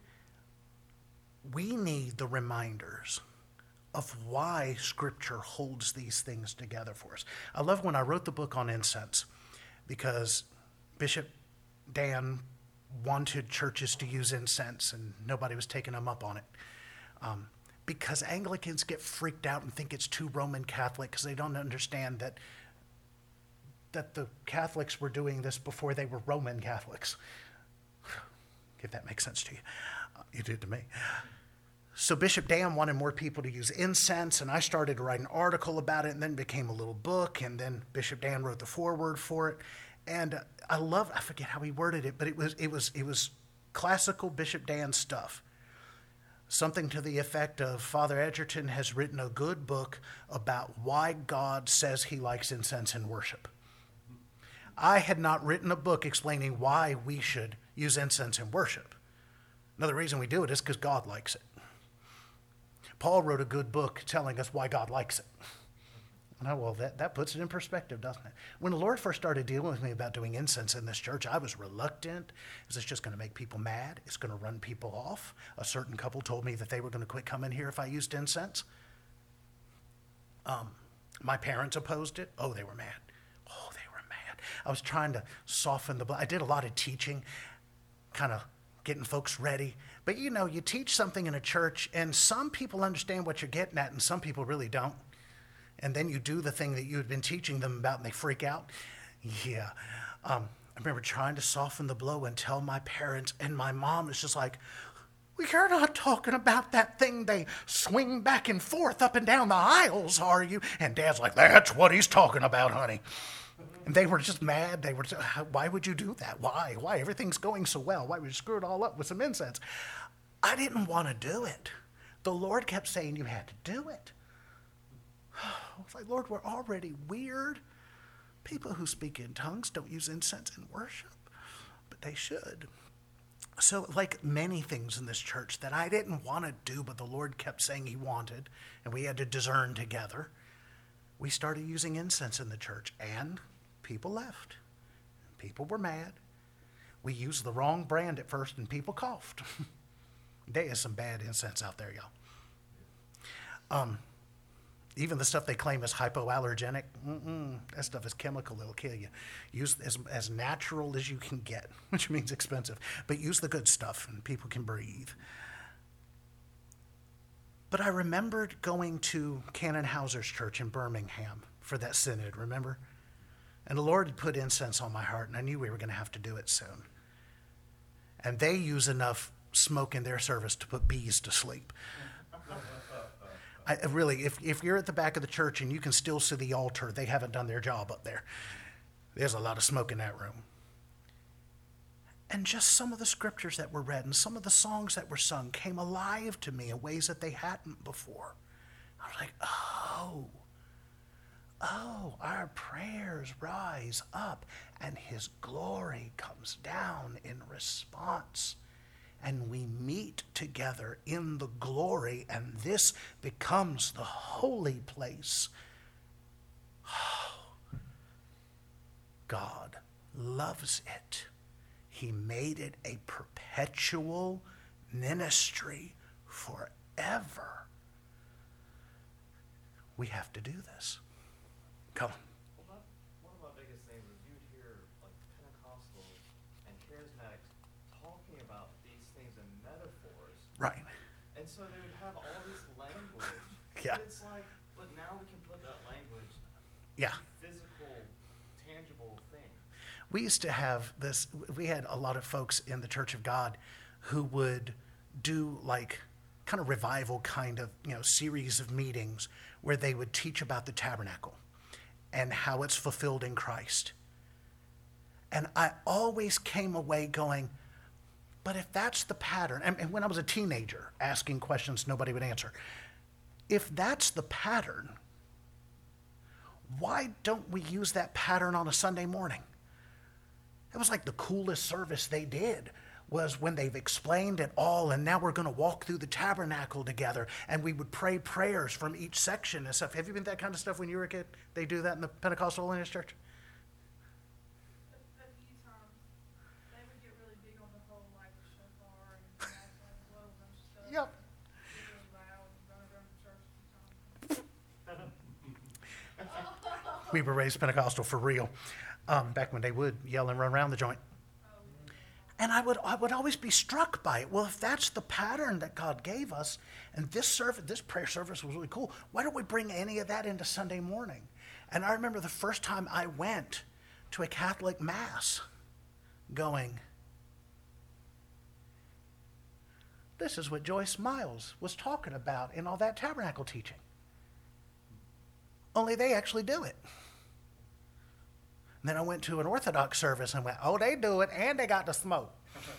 need the reminders of why Scripture holds these things together for us. I love when I wrote the book on incense, because Bishop Dan wanted churches to use incense, and nobody was taking him up on it. Because Anglicans get freaked out and think it's too Roman Catholic because they don't understand that the Catholics were doing this before they were Roman Catholics. If that makes sense to you. It did to me. So Bishop Dan wanted more people to use incense, and I started to write an article about it, and then it became a little book, and then Bishop Dan wrote the foreword for it. And I forget how he worded it, but it was classical Bishop Dan stuff. Something to the effect of, Father Edgerton has written a good book about why God says he likes incense in worship. I had not written a book explaining why we should use incense in worship. Another reason we do it is because God likes it. Paul wrote a good book telling us why God likes it. Oh, well, that puts it in perspective, doesn't it? When the Lord first started dealing with me about doing incense in this church, I was reluctant. Is this just going to make people mad? It's going to run people off. A certain couple told me that they were going to quit coming here if I used incense. My parents opposed it. Oh, they were mad. Oh, they were mad. I was trying to soften the blow. I did a lot of teaching, kind of getting folks ready. But you know, you teach something in a church, and some people understand what you're getting at, and some people really don't. And then you do the thing that you had been teaching them about, and they freak out. Yeah. I remember trying to soften the blow and tell my parents, and my mom is just like, well, you're not talking about that thing they swing back and forth up and down the aisles, are you? And Dad's like, that's what he's talking about, honey. And they were just mad. They were, why would you do that? Why? Everything's going so well. Why would you screw it all up with some incense? I didn't want to do it. The Lord kept saying you had to do it. I was like, Lord, we're already weird. People who speak in tongues don't use incense in worship, but they should. So like many things in this church that I didn't want to do, but the Lord kept saying he wanted, and we had to discern together, we started using incense in the church, and people left. People were mad. We used the wrong brand at first, and people coughed. There is some bad incense out there, y'all. Even the stuff they claim is hypoallergenic, that stuff is chemical. It'll kill you. Use as natural as you can get, which means expensive. But use the good stuff, and people can breathe. But I remembered going to Canon Hauser's church in Birmingham for that synod, remember? And the Lord had put incense on my heart, and I knew we were going to have to do it soon. And they use enough smoke in their service to put bees to sleep. Really, if you're at the back of the church and you can still see the altar, they haven't done their job up there. There's a lot of smoke in that room. And just some of the scriptures that were read and some of the songs that were sung came alive to me in ways that they hadn't before. I was like, our prayers rise up and his glory comes down in response. And we meet together in the glory, and this becomes the holy place. Oh, God loves it. He made it a perpetual ministry forever. We have to do this. Come on. One of my biggest things is you'd hear like Pentecostals and charismatics talking about these things in metaphors. Right. And so they would have all this language. Yeah. It's like, but now we can put that language Yeah. physical, tangible thing. We used to have this, we had a lot of folks in the Church of God who would do like kind of revival kind of, series of meetings where they would teach about the tabernacle and how it's fulfilled in Christ. And I always came away going, but if that's the pattern, and when I was a teenager asking questions nobody would answer, if that's the pattern, why don't we use that pattern on a Sunday morning? It was like the coolest service they did was when they've explained it all, and now we're going to walk through the tabernacle together, and we would pray prayers from each section and stuff. Have you been that kind of stuff when you were a kid? They do that in the Pentecostal Holiness Church? A few times. They would get really big on the whole, like, shofar and blow a bunch of stuff. Yep. Get really loud and run around the church a few times. We were raised Pentecostal for real, back when they would yell and run around the joint. And I would always be struck by it. Well, if that's the pattern that God gave us, and this prayer service was really cool, why don't we bring any of that into Sunday morning? And I remember the first time I went to a Catholic Mass going, this is what Joyce Miles was talking about in all that tabernacle teaching. Only they actually do it. And then I went to an Orthodox service and went, oh, they do it, and they got the smoke.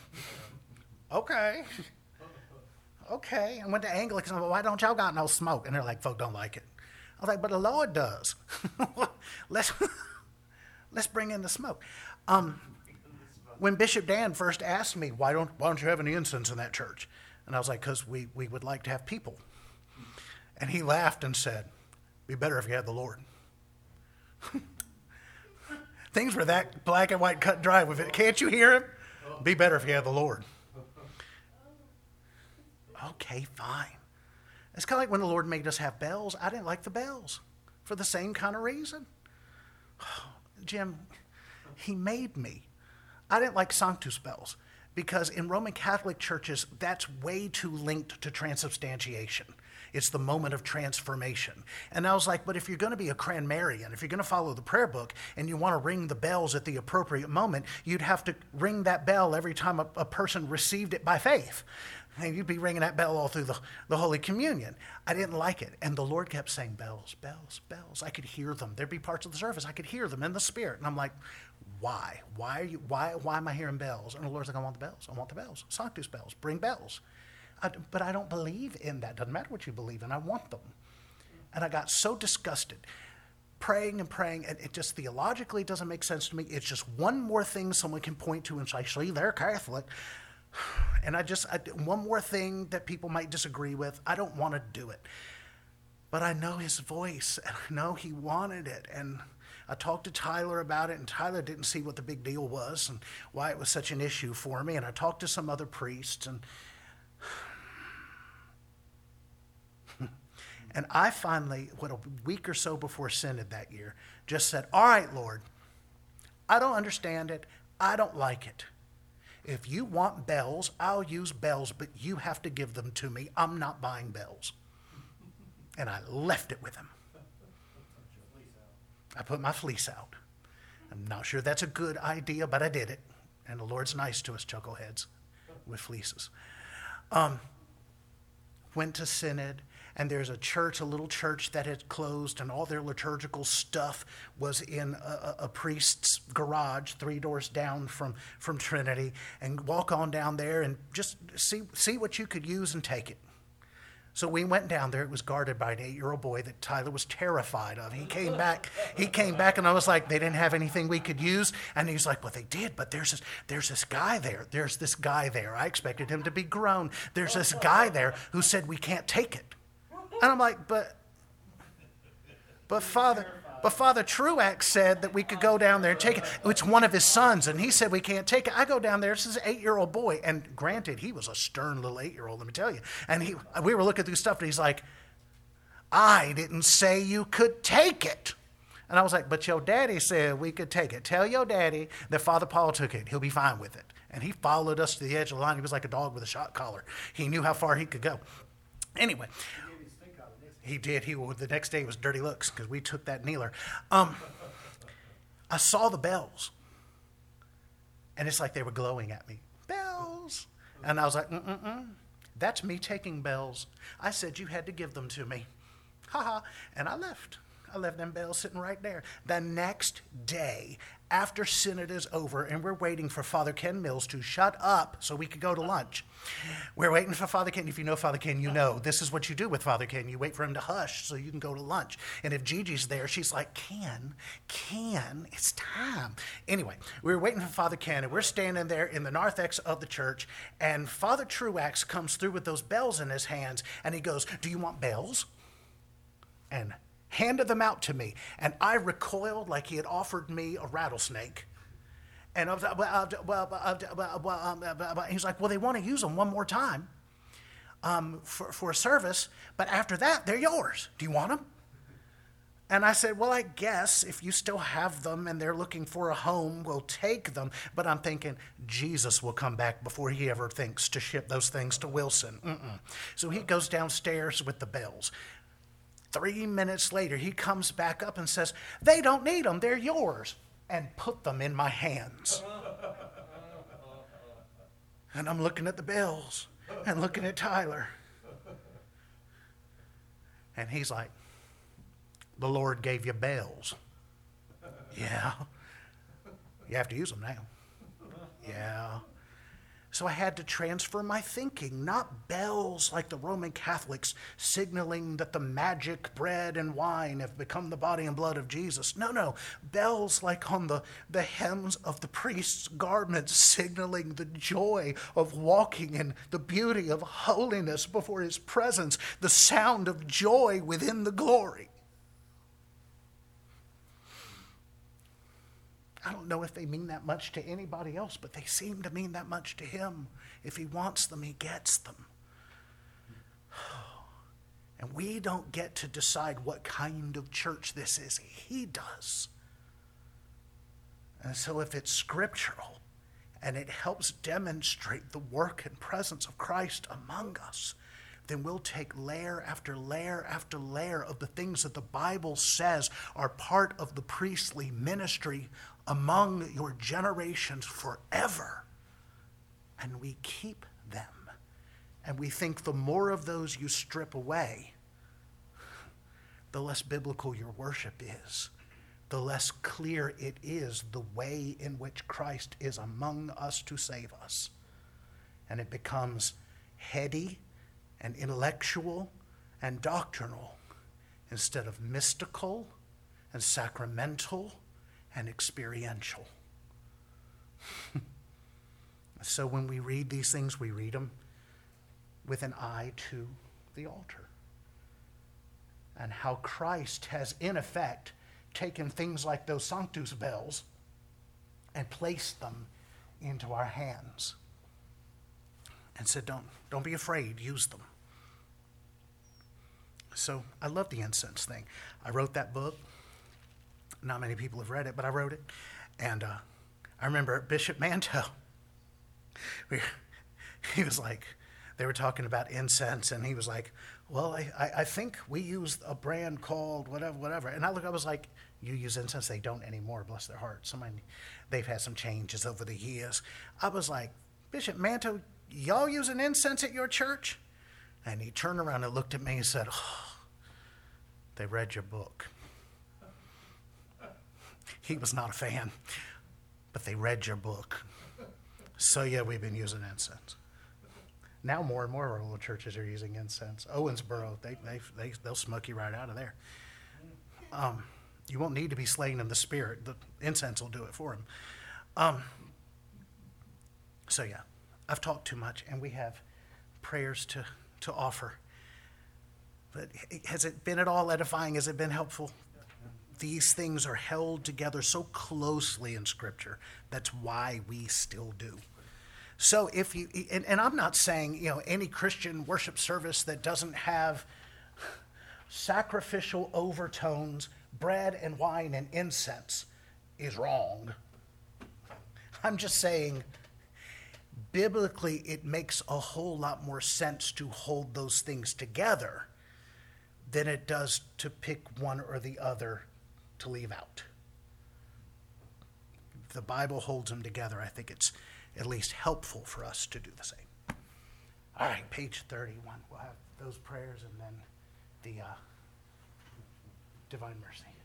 Okay. Okay. I went to Anglican, and I went, why don't y'all got no smoke? And they're like, folk don't like it. I was like, but the Lord does. let's bring in the smoke. When Bishop Dan first asked me, why don't you have any incense in that church? And I was like, because we would like to have people. And he laughed and said, be better if you had the Lord. Things were that black and white, cut and dry with it. Can't you hear him? Be better if you had the Lord. Okay, fine. It's kind of like when the Lord made us have bells. I didn't like the bells for the same kind of reason. Jim, he made me. I didn't like Sanctus bells because in Roman Catholic churches, that's way too linked to transubstantiation. It's the moment of transformation. And I was like, but if you're going to be a Cranmerian, if you're going to follow the prayer book and you want to ring the bells at the appropriate moment, you'd have to ring that bell every time a person received it by faith. And you'd be ringing that bell all through the Holy Communion. I didn't like it. And the Lord kept saying, bells, bells, bells. I could hear them. There'd be parts of the service. I could hear them in the Spirit. And I'm like, why? Why am I hearing bells? And the Lord's like, I want the bells. I want the bells. Sanctus bells. Bring bells. But I don't believe in that. Doesn't matter what you believe in. I want them. And I got so disgusted. Praying and praying, and it just theologically doesn't make sense to me. It's just one more thing someone can point to and say, see, they're Catholic. And one more thing that people might disagree with, I don't want to do it. But I know his voice, and I know he wanted it. And I talked to Tyler about it, and Tyler didn't see what the big deal was and why it was such an issue for me. And I talked to some other priests, and I finally, a week or so before Synod that year, just said, all right, Lord, I don't understand it. I don't like it. If you want bells, I'll use bells, but you have to give them to me. I'm not buying bells. And I left it with him. I put my fleece out. I'm not sure that's a good idea, but I did it. And the Lord's nice to us chuckleheads with fleeces. Went to Synod, and there's a little church that had closed, and all their liturgical stuff was in a priest's garage 3 doors down from Trinity, and walk on down there and just see what you could use and take it. So we went down there. It was guarded by an 8-year-old boy that Tyler was terrified of. He came back, and I was like, they didn't have anything we could use. And he's like, well, they did, but there's this guy there. There's this guy there. I expected him to be grown. There's this guy there who said we can't take it. And I'm like, but Father Truax said that we could go down there and take it. It's one of his sons, and he said we can't take it. I go down there. This is an 8-year-old boy, and granted, he was a stern little 8-year-old, let me tell you. And we were looking through stuff, and he's like, I didn't say you could take it. And I was like, but your daddy said we could take it. Tell your daddy that Father Paul took it. He'll be fine with it. And he followed us to the edge of the line. He was like a dog with a shot collar. He knew how far he could go. Anyway. He did. The next day was dirty looks because we took that kneeler. I saw the bells, and it's like they were glowing at me. Bells. And I was like, that's me taking bells. I said you had to give them to me. Ha ha. And I left. I left them bells sitting right there. The next day, after Synod is over, and we're waiting for Father Ken Mills to shut up so we could go to lunch. We're waiting for Father Ken. If you know Father Ken, you know this is what you do with Father Ken. You wait for him to hush so you can go to lunch. And if Gigi's there, she's like, Ken, it's time. Anyway, we were waiting for Father Ken, and we're standing there in the narthex of the church, and Father Truax comes through with those bells in his hands, and he goes, do you want bells? And handed them out to me, and I recoiled like he had offered me a rattlesnake. And I was he's like, well, they want to use them one more time for a service, but after that, they're yours. Do you want them? And I said, well, I guess if you still have them and they're looking for a home, we'll take them. But I'm thinking Jesus will come back before he ever thinks to ship those things to Wilson. So he goes downstairs with the bells. 3 minutes later, he comes back up and says, they don't need them, they're yours, and put them in my hands. And I'm looking at the bells and looking at Tyler. And he's like, the Lord gave you bells. Yeah. You have to use them now. Yeah. So I had to transfer my thinking, not bells like the Roman Catholics signaling that the magic bread and wine have become the body and blood of Jesus. No, bells like on the hems of the priest's garments signaling the joy of walking in the beauty of holiness before his presence, the sound of joy within the glory. I don't know if they mean that much to anybody else, but they seem to mean that much to him. If he wants them, he gets them. And we don't get to decide what kind of church this is. He does. And so if it's scriptural and it helps demonstrate the work and presence of Christ among us, then we'll take layer after layer after layer of the things that the Bible says are part of the priestly ministry among your generations forever. And we keep them. And we think the more of those you strip away, the less biblical your worship is, the less clear it is the way in which Christ is among us to save us. And it becomes heady and intellectual and doctrinal instead of mystical and sacramental and experiential. So when we read these things, we read them with an eye to the altar. And how Christ has, in effect, taken things like those Sanctus bells and placed them into our hands. And said, don't be afraid, use them. So I love the incense thing. I wrote that book. Not many people have read it, but I wrote it. And I remember Bishop Manto, he was like, they were talking about incense, and he was like, well, I think we use a brand called whatever. And I was like, you use incense? They don't anymore, bless their hearts. They've had some changes over the years. I was like, Bishop Manto, y'all using incense at your church? And he turned around and looked at me and said, oh, they read your book. He was not a fan, but they read your book. So yeah, we've been using incense. Now more and more of our little churches are using incense. Owensboro, they'll smoke you right out of there. You won't need to be slain in the spirit. The incense will do it for him. So yeah, I've talked too much, and we have prayers to offer. But has it been at all edifying? Has it been helpful? These things are held together so closely in Scripture. That's why we still do. So if you, and I'm not saying, any Christian worship service that doesn't have sacrificial overtones, bread and wine and incense is wrong. I'm just saying, biblically, it makes a whole lot more sense to hold those things together than it does to pick one or the other to leave out. If the Bible holds them together, I think it's at least helpful for us to do the same. All right, page 31. We'll have those prayers and then the Divine Mercy.